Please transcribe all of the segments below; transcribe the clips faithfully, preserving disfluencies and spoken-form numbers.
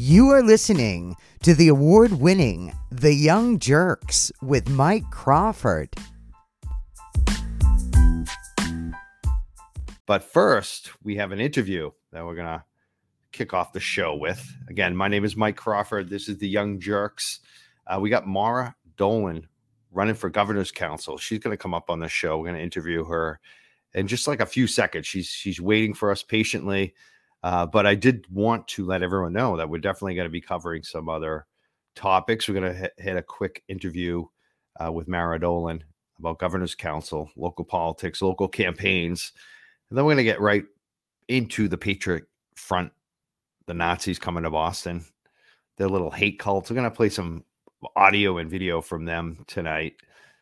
You are listening to the award-winning The Young Jerks with Mike Crawford. But first, we have an interview that we're going to kick off the show with. Again, my name is Mike Crawford. This is The Young Jerks. Uh, we got Maura Dolan running for governor's council. She's going to come up on the show. We're going to interview her in just like a few seconds. She's she's waiting for us patiently. Uh, but I did want to let everyone know that we're definitely going to be covering some other topics. We're going to hit, hit a quick interview uh, with Maura Dolan about governor's council, local politics, local campaigns. And then we're going to get right into the Patriot Front, the Nazis coming to Boston, their little hate cults. We're going to play some audio and video from them tonight.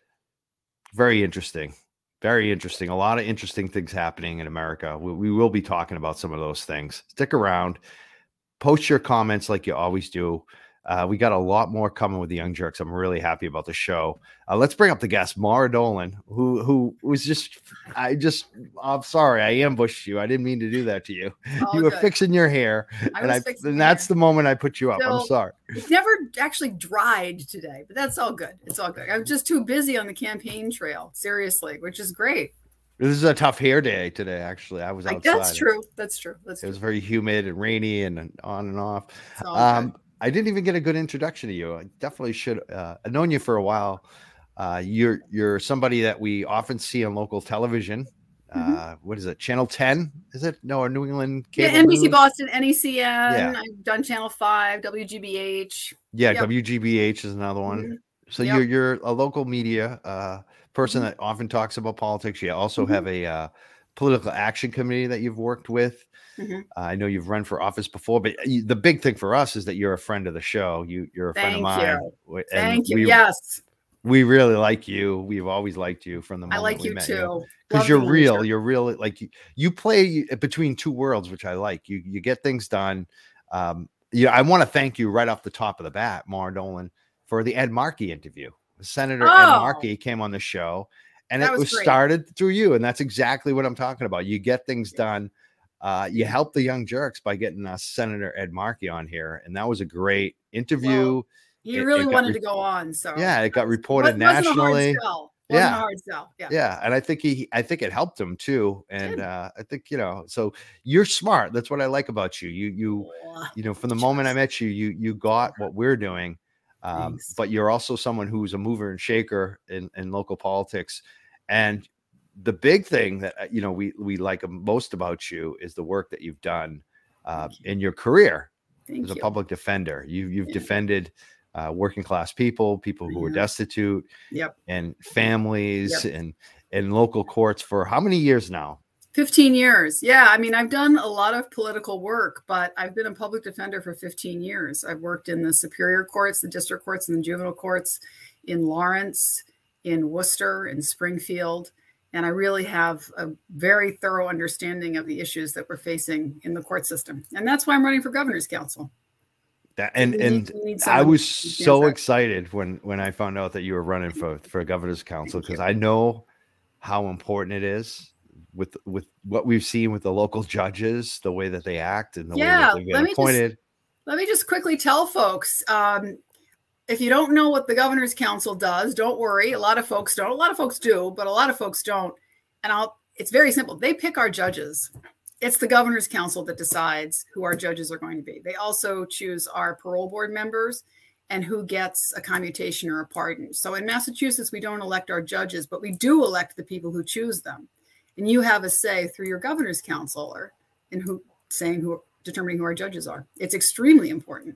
Very interesting. Very interesting. A lot of interesting things happening in America. We, we will be talking about some of those things. Stick around. Post your comments like you always do. Uh, we got a lot more coming with the Young Jerks. I'm really happy about the show. Uh, let's bring up the guest, Maura Dolan, who who was just, I just, I'm sorry, I ambushed you. I didn't mean to do that to you. All you were good. fixing your hair, I and, I, fixing and that's hair. the moment I put you up. So, I'm sorry. It's never actually dried today, but that's all good. It's all good. I'm just too busy on the campaign trail, seriously, which is great. This is a tough hair day today, actually. I was Like, outside. that's true. That's true. That's It was true. very humid and rainy and on and off. It's all Um, good. I didn't even get a good introduction to you. I definitely should. Uh, I've known you for a while. Uh, you're you're somebody that we often see on local television. Mhm. Uh, what is it? Channel ten? Is it? No, or New England Yeah, Cable N B C News? Boston, N E C N. Yeah. I've done Channel five, W G B H. Yeah, Yep. W G B H is another one. Mhm. So Yep. you're you're a local media uh, person Mhm. that often talks about politics. You also Mhm. have a uh, political action committee that you've worked with. Mhm. Uh, I know you've run for office before, but you, the big thing for us is that you're a friend of the show. You, you're a friend of Thank mine. you. w- and Thank you. We, Yes, we really like you. We've always liked you from the I moment like we you met too. you. Love Because you're being real. here. You're real. Like you, you play between two worlds, which I like. You you get things done. Um, yeah, I want to thank you right off the top of the bat, Maura Dolan, for the Ed Markey interview. Senator Ed Oh. Markey came on the show, and That it was was great. started through you. And that's exactly what I'm talking about. You get things done. Uh, you helped the Young Jerks by getting uh, Senator Ed Markey on here, and that was a great interview. Well, He It- really it got wanted re- to go on. So yeah, it got that was- reported wasn't a hard nationally. sell. Wasn't Yeah. a hard sell. Yeah. Yeah, and I think he, I think it helped him too. And Did. uh, I think you know, so you're smart. That's what I like about you. You, you, Oh, you know, from the moment I just- met you, you, you got what we're doing. Um, Thanks. but you're also someone who's a mover and shaker in, in local politics. And the big thing that uh, you know we we like most about you is the work that you've done uh, Thank you. in your career Thank as a you. public defender. You you've Yeah. defended uh, working class people, people who are Mhm. destitute, Yep. and families, and and local courts for how many years now? fifteen years. Yeah. I mean, I've done a lot of political work, but I've been a public defender for fifteen years. I've worked in the superior courts, the district courts, and the juvenile courts in Lawrence, in Worcester, in Springfield. And I really have a very thorough understanding of the issues that we're facing in the court system. And that's why I'm running for governor's council. That, and We need- and we need I someone was who understands so that. excited when when I found out that you were running for for governor's council, because I know how important it is with with what we've seen with the local judges, the way that they act and the way Yeah, that they let get me just- appointed. Let me just quickly tell folks, um, if you don't know what the governor's council does, don't worry. A lot of folks don't. A lot of folks do, but a lot of folks don't. And I'll, it's very simple. They pick our judges. It's the governor's council that decides who our judges are going to be. They also choose our parole board members and who gets a commutation or a pardon. So in Massachusetts, we don't elect our judges, but we do elect the people who choose them. And you have a say through your governor's council or in who saying who determining who our judges are. It's extremely important.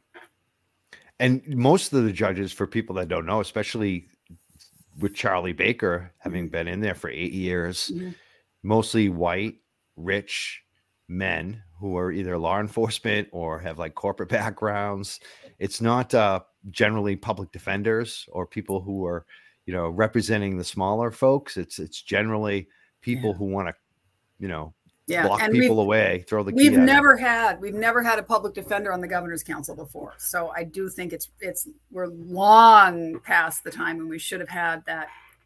And most of the judges, for people that don't know, especially with Charlie Baker having been in there for eight years, Mhm. mostly white, rich men who are either law enforcement or have like corporate backgrounds. It's not uh, generally public defenders or people who are, you know, representing the smaller folks. It's it's generally people Yeah. who want to, you know, Yeah, block and people we've, away, throw the key we've at 'em. never had we've never had a public defender on the governor's council before. So I do think it's it's we're long past the time when we should have had that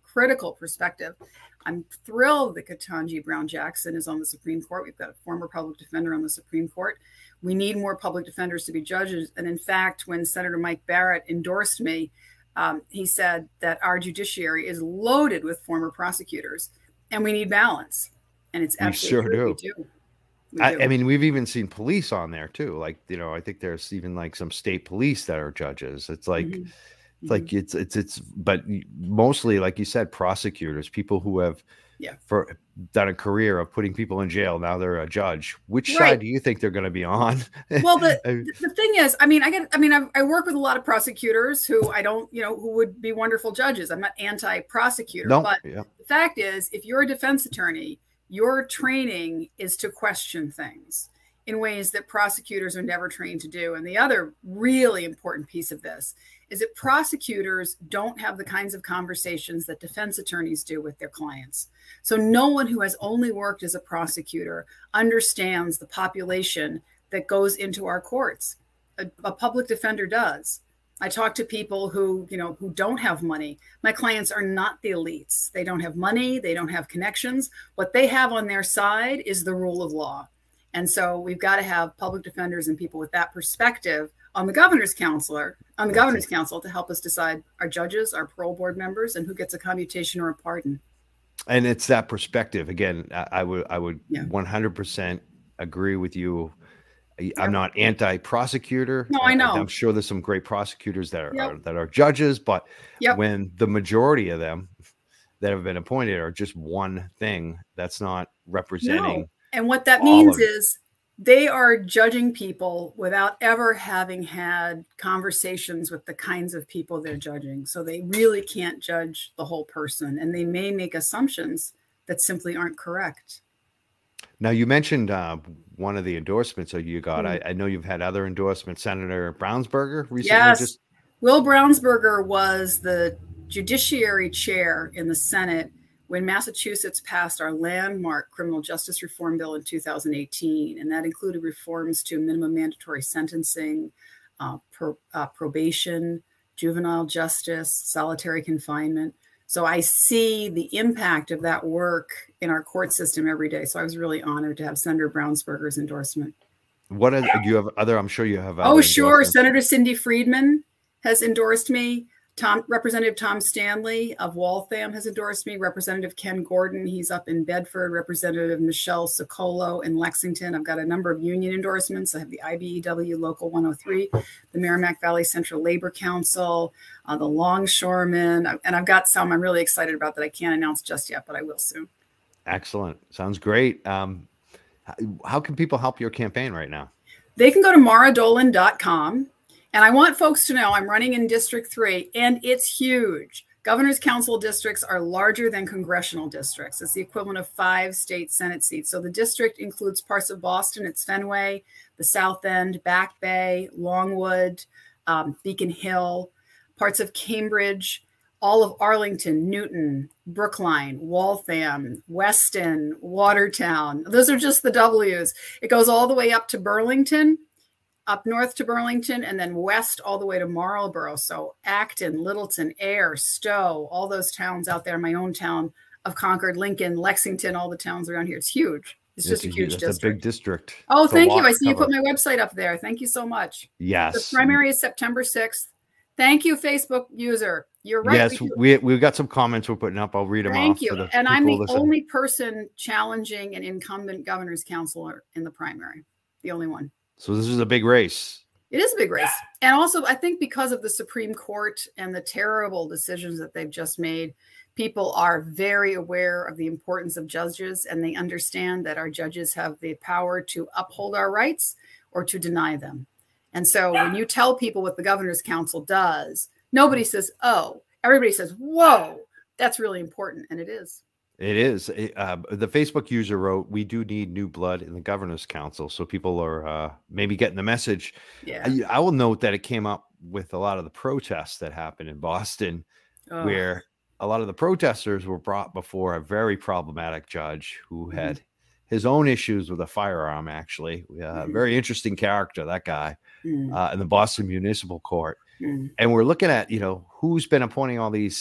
critical perspective. I'm thrilled that Ketanji Brown Jackson is on the Supreme Court. We've got a former public defender on the Supreme Court. We need more public defenders to be judges. And in fact, when Senator Mike Barrett endorsed me, um, he said that our judiciary is loaded with former prosecutors and we need balance. And it's absolutely true. We do. We I, do. I mean, we've even seen police on there too. Like, you know, I think there's even like some state police that are judges. It's like, Mhm. it's like it's it's it's, but mostly, like you said, prosecutors, people who have Yeah. for done a career of putting people in jail. Now they're a judge. Which Right. side do you think they're going to be on? Well, the, I- the thing is, I mean, I get, I mean, I, I work with a lot of prosecutors who I don't, you know, who would be wonderful judges. I'm not anti-prosecutor, no, but yeah, the fact is, if you're a defense attorney, your training is to question things in ways that prosecutors are never trained to do. And the other really important piece of this is that prosecutors don't have the kinds of conversations that defense attorneys do with their clients. So no one who has only worked as a prosecutor understands the population that goes into our courts. A, a public defender does. I talk to people who, you know, who don't have money. My clients are not the elites. They don't have money. They don't have connections. What they have on their side is the rule of law. And so we've got to have public defenders and people with that perspective on the governor's counselor, on the governor's council to help us decide our judges, our parole board members, and who gets a commutation or a pardon. and it's that perspective again. I, I would I would Yeah. one hundred percent agree with you. I- Yeah. I'm not anti-prosecutor. No, I know. I'm sure there's some great prosecutors that are, Yep. are that are judges, but Yep. when the majority of them that have been appointed are just one thing, that's not representing. No. And what that all means of it. is they are judging people without ever having had conversations with the kinds of people they're judging. So they really can't judge the whole person, and they may make assumptions that simply aren't correct. Now, you mentioned uh, one of the endorsements that you got. Mhm. I, I know you've had other endorsements. Senator Brownsberger recently. Yes. Just Will Brownsberger was the judiciary chair in the Senate when Massachusetts passed our landmark criminal justice reform bill in two thousand eighteen. And that included reforms to minimum mandatory sentencing, uh, pro, uh, probation, juvenile justice, solitary confinement. So I see the impact of that work in our court system every day. So I was really honored to have Senator Brownsberger's endorsement. what are, do you have other? I'm sure you have. Oh, other sure. endorsements. Senator Cindy Friedman has endorsed me. Tom, Representative Tom Stanley of Waltham has endorsed me. Representative Ken Gordon, he's up in Bedford. Representative Michelle Socolo in Lexington. I've got a number of union endorsements. I have the I B E W Local one oh three, the Merrimack Valley Central Labor Council, uh, the Longshoremen, and I've got some I'm really excited about that I can't announce just yet, but I will soon. Excellent. Sounds great. Um, how, how can people help your campaign right now? They can go to mara dolan dot com. And I want folks to know I'm running in District three, and it's huge. Governor's Council districts are larger than congressional districts. It's the equivalent of five state Senate seats. So the district includes parts of Boston, it's Fenway, the South End, Back Bay, Longwood, um, Beacon Hill, parts of Cambridge, all of Arlington, Newton, Brookline, Waltham, Weston, Watertown. Those are just the W's. It goes all the way up to Burlington, up north to Burlington, and then west all the way to Marlborough. So Acton, Littleton, Air, Stowe, all those towns out there, my own town of Concord, Lincoln, Lexington, all the towns around here. It's huge. It's just a huge that's district. a big district. Oh, It's a thank you. lot I to see you cover. put my website up there. Thank you so much. Yes. The primary is September sixth. Thank you, Facebook user. You're right. Yes, we do. we we've got some comments we're putting up. I'll read them Thank off. you. For the And I'm the people listening. only person challenging an incumbent governor's counselor in the primary. The only one. So this is a big race. It is a big race. And also, I think because of the Supreme Court and the terrible decisions that they've just made, people are very aware of the importance of judges, and they understand that our judges have the power to uphold our rights or to deny them. And so when you tell people what the Governor's Council does, nobody says, oh, everybody says, whoa, that's really important. And it is. It is. It, uh, the Facebook user wrote, "We do need new blood in the Governor's Council." So people are uh, maybe getting the message. Yeah. I, I will note that it came up with a lot of the protests that happened in Boston, Oh, where a lot of the protesters were brought before a very problematic judge who Mhm. had his own issues with a firearm. Actually, uh, Mhm. very interesting character, that guy, mm, uh, in the Boston Municipal Court. mm. And we're looking at, you know, who's been appointing all these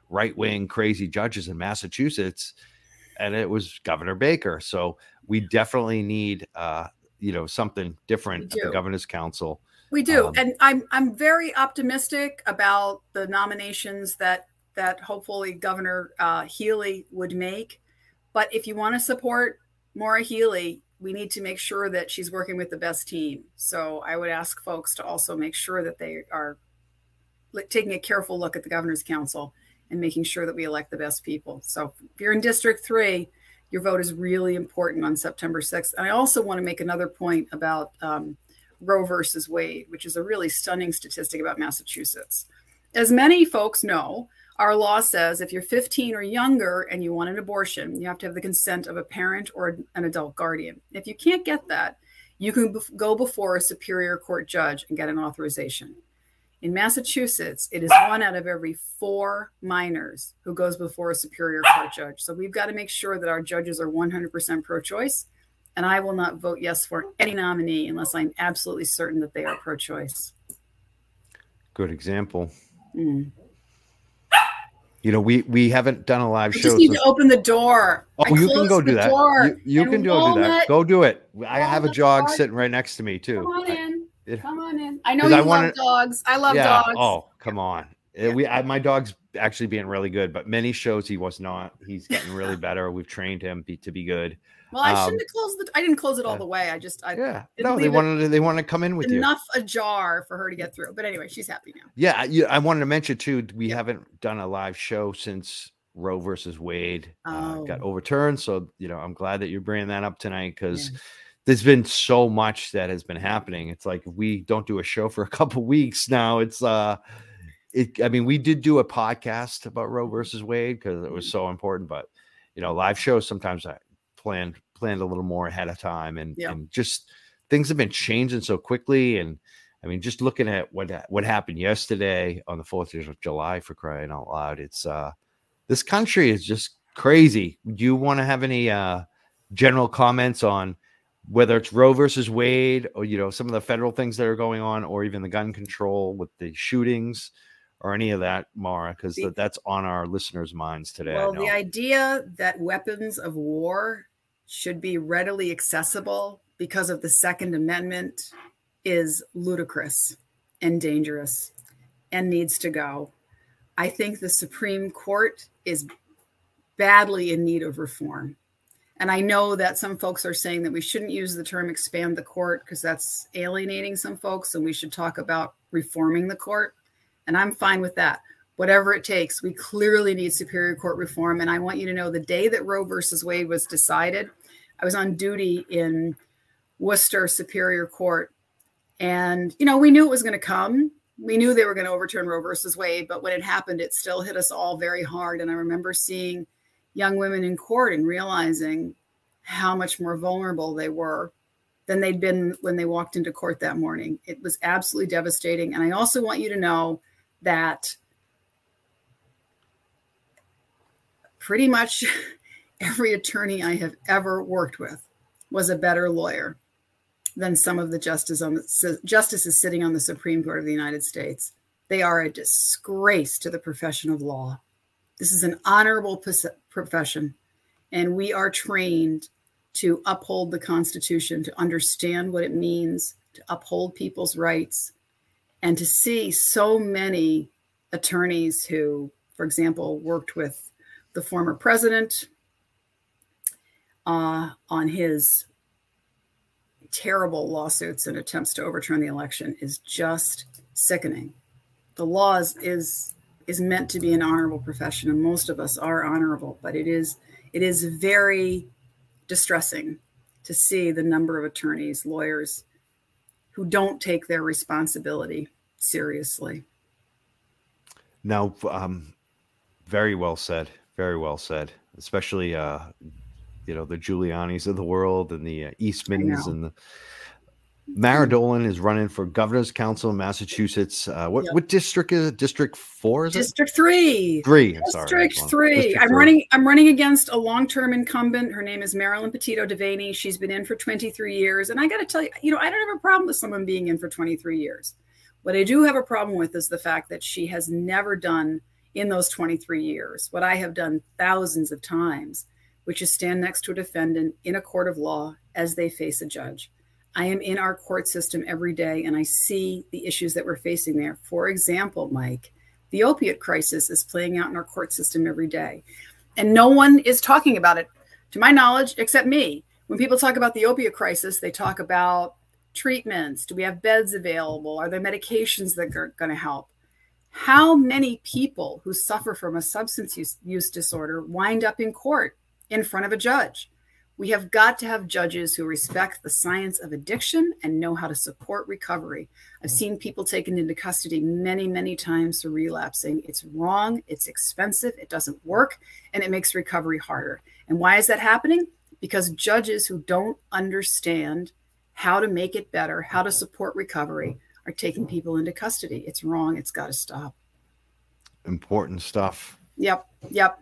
right-wing crazy judges in Massachusetts, and it was Governor Baker. So we definitely need, uh, you know, something different at the Governor's Council. We do. Um, and I'm I'm very optimistic about the nominations that that hopefully Governor uh, Healey would make. But if you want to support Maura Healey, we need to make sure that she's working with the best team. So I would ask folks to also make sure that they are taking a careful look at the Governor's Council and making sure that we elect the best people. So if you're in District three, your vote is really important on September sixth. And I also want to make another point about um, Roe versus Wade, which is a really stunning statistic about Massachusetts. As many folks know, our law says if you're fifteen or younger and you want an abortion, you have to have the consent of a parent or an adult guardian. If you can't get that, you can go before a superior court judge and get an authorization. In Massachusetts, it is one out of every four minors who goes before a superior court judge. So we've got to make sure that our judges are one hundred percent pro-choice. And I will not vote yes for any nominee unless I'm absolutely certain that they are pro-choice. Good example. Mm. You know, we we haven't done a live I show. just need since... to open the door. Oh, I you can go do that. You, you can go Walnut, do that. Go do it. I have a Walnut dog dog. sitting right next to me too. Come on in. I, it, Come on in. I know 'Cause you I love wanna- dogs. I love yeah. dogs. Oh, come on. Uh, We, I, my dog's actually being really good, but many shows he was not. He's getting really better. We've trained him be, to be good. Well, I um, shouldn't have closed the. I didn't close it all yeah. the way. I just. I Yeah. didn't No, they leave it wanted to, they want to come in with you. enough ajar for her to get through. But anyway, she's happy now. Yeah, you, I wanted to mention too. We Yeah. haven't done a live show since Roe versus Wade uh, Oh. got overturned. So you know, I'm glad that you're bringing that up tonight because Yeah. there's been so much that has been happening. It's like if we don't do a show for a couple weeks now, it's uh, it. I mean, we did do a podcast about Roe versus Wade because it was so important. But you know, live shows sometimes I planned planned a little more ahead of time, and Yeah. and just things have been changing so quickly. And I mean, just looking at what what happened yesterday on the fourth of July, for crying out loud, it's uh, this country is just crazy. Do you want to have any uh, general comments on whether it's Roe versus Wade or, you know, some of the federal things that are going on, or even the gun control with the shootings or any of that, Maura, because The- that's on our listeners' minds today. I Well, know. the idea that weapons of war should be readily accessible because of the Second Amendment is ludicrous and dangerous and needs to go. I think the Supreme Court is badly in need of reform. And I know that some folks are saying that we shouldn't use the term expand the court because that's alienating some folks, and we should talk about reforming the court. And I'm fine with that. Whatever it takes, we clearly need Superior Court reform. And I want you to know the day that Roe versus Wade was decided, I was on duty in Worcester Superior Court. And, you know, we knew it was going to come. We knew they were going to overturn Roe versus Wade, but when it happened, it still hit us all very hard. And I remember seeing young women in court and realizing how much more vulnerable they were than they'd been when they walked into court that morning. It was absolutely devastating. And I also want you to know that pretty much every attorney I have ever worked with was a better lawyer than some of the justices on the justices sitting on the Supreme Court of the United States. They are a disgrace to the profession of law. This is an honorable profession, and we are trained to uphold the Constitution, to understand what it means, to uphold people's rights, and to see so many attorneys who, for example, worked with the former president uh, on his terrible lawsuits and attempts to overturn the election is just sickening. The law is, is is meant to be an honorable profession, and most of us are honorable, but it is it is very distressing to see the number of attorneys, lawyers who don't take their responsibility seriously. Now, um, very well said. Very well said. Especially, uh, you know, the Giulianis of the world and the uh, Eastmans and the Maura Dolan is running for governor's council in Massachusetts. Uh, what Yep. what district is it? District four? Is it District three. three? I'm sorry. District three. District I'm three. running. I'm running against a long-term incumbent. Her name is Marilyn Petito Devaney. She's been in for twenty-three years, and I got to tell you, you know, I don't have a problem with someone being in for twenty-three years. What I do have a problem with is the fact that she has never done in those twenty-three years, what I have done thousands of times, which is stand next to a defendant in a court of law as they face a judge. I am in our court system every day, and I see the issues that we're facing there. For example, Mike, the opiate crisis is playing out in our court system every day, and no one is talking about it, to my knowledge, except me. When people talk about the opiate crisis, they talk about treatments. Do we have beds available? Are there medications that are going to help? How many people who suffer from a substance use, use disorder wind up in court in front of a judge? We have got to have judges who respect the science of addiction and know how to support recovery. I've seen people taken into custody many, many times for relapsing. It's wrong, it's expensive, it doesn't work, and it makes recovery harder. And why is that happening? Because judges who don't understand how to make it better, how to support recovery, are taking people into custody. It's wrong, it's got to stop. Important stuff. Yep, yep.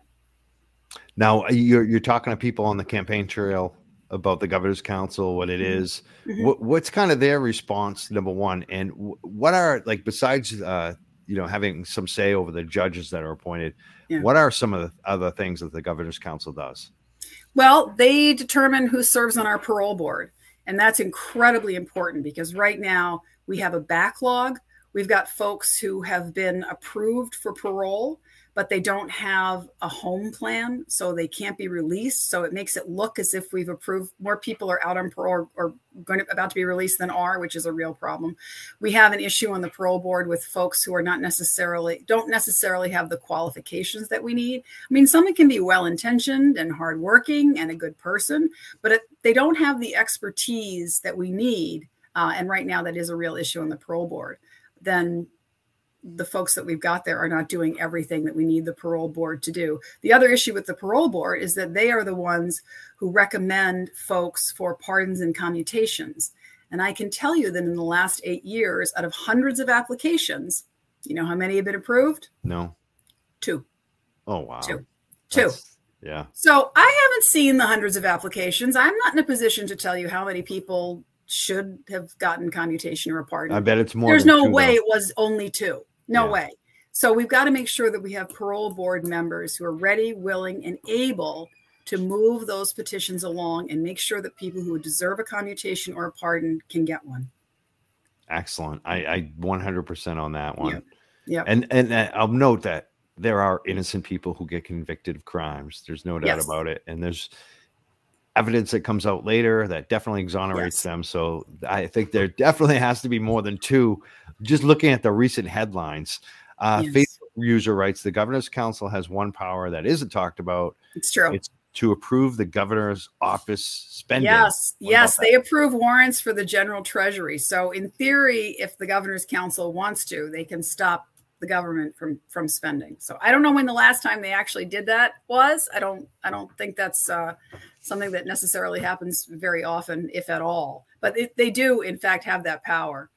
Now, you're you're talking to people on the campaign trail about the Governor's Council, what it is. Mm-hmm. What, what's kind of their response, number one? And what are, like, besides, uh, you know, having some say over the judges that are appointed, yeah. what are some of the other things that the Governor's Council does? Well, they determine who serves on our parole board. And that's incredibly important because right now we have a backlog. We've got folks who have been approved for parole, but they don't have a home plan, so they can't be released. So it makes it look as if we've approved more people are out on parole or, or going to, about to be released than are, which is a real problem. We have an issue on the parole board with folks who are not necessarily, don't necessarily have the qualifications that we need. I mean, someone can be well-intentioned and hardworking and a good person, but it, they don't have the expertise that we need. Uh, and right now that is a real issue on the parole board. Then the folks that we've got there are not doing everything that we need the parole board to do. The other issue with the parole board is that they are the ones who recommend folks for pardons and commutations. And I can tell you that in the last eight years, out of hundreds of applications, you know how many have been approved? No. Two. Oh, wow. Two. Two. That's, yeah. So I haven't seen the hundreds of applications. I'm not in a position to tell you how many people should have gotten commutation or a pardon. I bet it's more. There's than no two, way though. it was only two. No yeah. way. So we've got to make sure that we have parole board members who are ready, willing, and able to move those petitions along and make sure that people who deserve a commutation or a pardon can get one. Excellent. I, I one hundred percent on that one. Yeah. Yep. And and uh, I'll note that there are innocent people who get convicted of crimes. There's no doubt Yes. about it. And there's evidence that comes out later that definitely exonerates Yes. them. So I think there definitely has to be more than two. Just looking at the recent headlines, uh, Yes. Facebook user writes, the Governor's Council has one power that isn't talked about. It's true. It's to approve the governor's office spending. Yes, What yes, about they that? approve warrants for the general treasury. So in theory, if the Governor's Council wants to, they can stop the government from from spending. So I don't know when the last time they actually did that was. I don't I don't think that's uh, something that necessarily happens very often, if at all. But it, they do, in fact, have that power.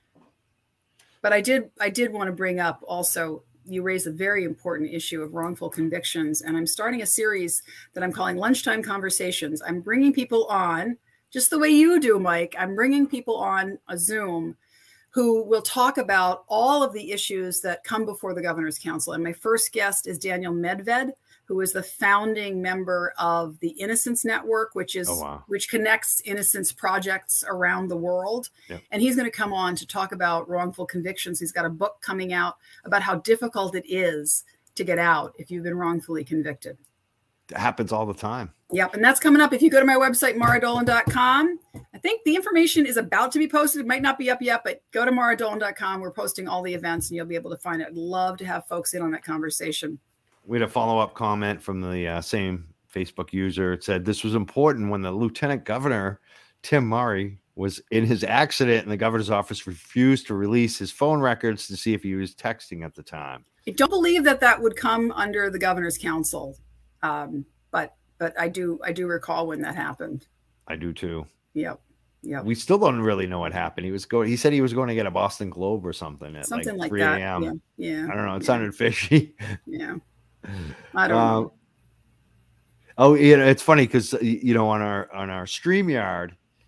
But I did I did want to bring up also, you raised a very important issue of wrongful convictions. And I'm starting a series that I'm calling Lunchtime Conversations. I'm bringing people on, just the way you do, Mike. I'm bringing people on a Zoom who will talk about all of the issues that come before the Governor's Council. And my first guest is Daniel Medved, who is the founding member of the Innocence Network, which is Oh, wow. which connects innocence projects around the world. Yep. And he's going to come on to talk about wrongful convictions. He's got a book coming out about how difficult it is to get out if you've been wrongfully convicted. It happens all the time. Yep. And that's coming up. If you go to my website, mara dolan dot com, I think the information is about to be posted. It might not be up yet, but go to mara dolan dot com. We're posting all the events and you'll be able to find it. I'd love to have folks in on that conversation. We had a follow-up comment from the uh, same Facebook user. It said, this was important when the Lieutenant Governor, Tim Murray, was in his accident and the governor's office refused to release his phone records to see if he was texting at the time. I don't believe that that would come under the Governor's Council. Um, but but I do I do recall when that happened. I do too. Yep. Yep. We still don't really know what happened. He was going. He said he was going to get a Boston Globe or something at Something like like three that. a m Yeah. Yeah. I don't know. It yeah, sounded fishy. Yeah. I don't Um, know. Oh, you know, it's funny because you know on our on our StreamYard,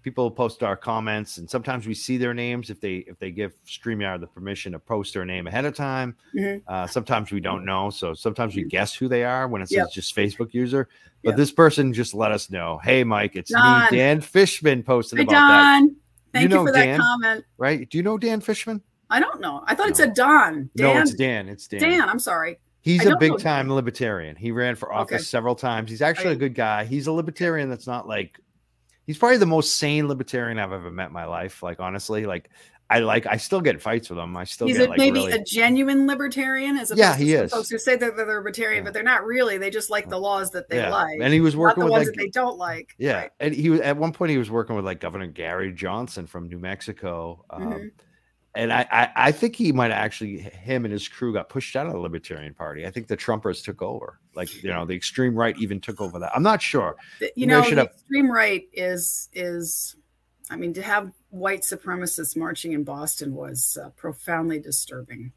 people post our comments, and sometimes we see their names if they if they give StreamYard the permission to post their name ahead of time. Mm-hmm. Uh, sometimes we don't know, so sometimes we guess who they are when it says yep. just Facebook user. But yep. this person just let us know, hey, Mike, it's Don. me, Dan Fishman, posted Hi, about Don. that. Thank you, you know for Dan, that comment. Right? Do you know Dan Fishman? I don't know. I thought no. it said Don. Dan? No, it's Dan. It's Dan. Dan, I'm sorry. He's a big time libertarian. He ran for office okay. several times. He's actually right. a good guy. He's a libertarian that's not like, he's probably the most sane libertarian I've ever met in my life. Like, honestly, like I like, I still get fights with him. I still he's get a, like maybe really... a genuine libertarian as opposed yeah, he to is. folks who say that they're libertarian, yeah. but they're not really. They just like the laws that they yeah. like. And he was working not the with ones like, that they don't like. Yeah. Right. And he was, at one point he was working with like Governor Gary Johnson from New Mexico. Um, mm-hmm. And I, I, I think he might actually, him and his crew got pushed out of the Libertarian Party. I think the Trumpers took over. Like, you know, the extreme right even took over that. I'm not sure. You Maybe know, the have... extreme right is, is, I mean, to have white supremacists marching in Boston was uh, profoundly disturbing.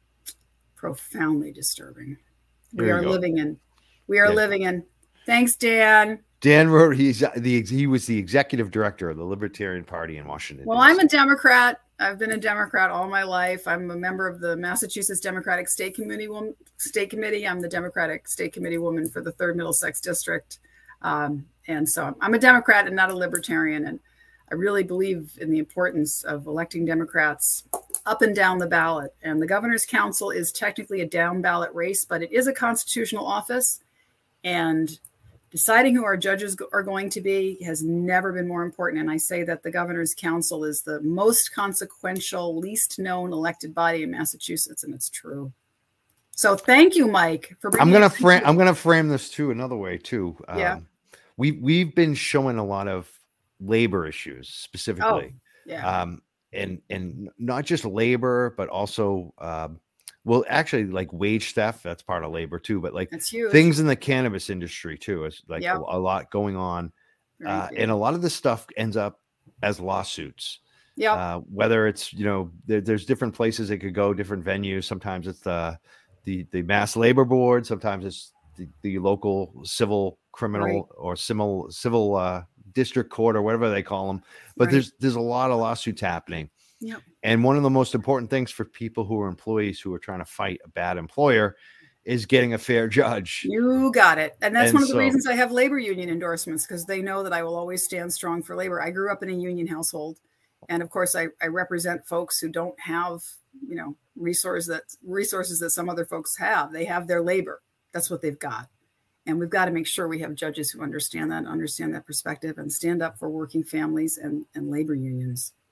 Profoundly disturbing. There we are go. living in, we are yeah. living in. Thanks, Dan. Dan wrote, he's the, he was the executive director of the Libertarian Party in Washington. Well, I'm a Democrat. I've been a Democrat all my life. I'm a member of the Massachusetts Democratic State Committee. State Committee. I'm the Democratic State Committee woman for the third Middlesex District. Um, and so I'm a Democrat and not a Libertarian. And I really believe in the importance of electing Democrats up and down the ballot. And the Governor's Council is technically a down ballot race, but it is a constitutional office. And deciding who our judges are going to be has never been more important. And I say that the Governor's Council is the most consequential, least known elected body in Massachusetts, and it's true. So thank you, Mike, for bringing I'm gonna frame I'm gonna frame this too another way too. Yeah. Um, we we've been showing a lot of labor issues specifically. Oh, yeah. Um, and and not just labor, but also um well, actually, like wage theft, that's part of labor too, but like things in the cannabis industry too. It's like yep. a, a lot going on. Uh, and a lot of this stuff ends up as lawsuits. Yeah. Uh, whether it's, you know, there, there's different places it could go, different venues. Sometimes it's the, the, the Mass Labor Board. Sometimes it's the, the local civil criminal right. or civil, civil uh, district court or whatever they call them. But right. there's, there's a lot of lawsuits happening. Yep. And one of the most important things for people who are employees who are trying to fight a bad employer is getting a fair judge. You got it. And that's and one of the so, reasons I have labor union endorsements, because they know that I will always stand strong for labor. I grew up in a union household. And of course, I, I represent folks who don't have, you know, resources that resources that some other folks have. They have their labor. That's what they've got. And we've got to make sure we have judges who understand that, understand that perspective, and stand up for working families and, and labor unions.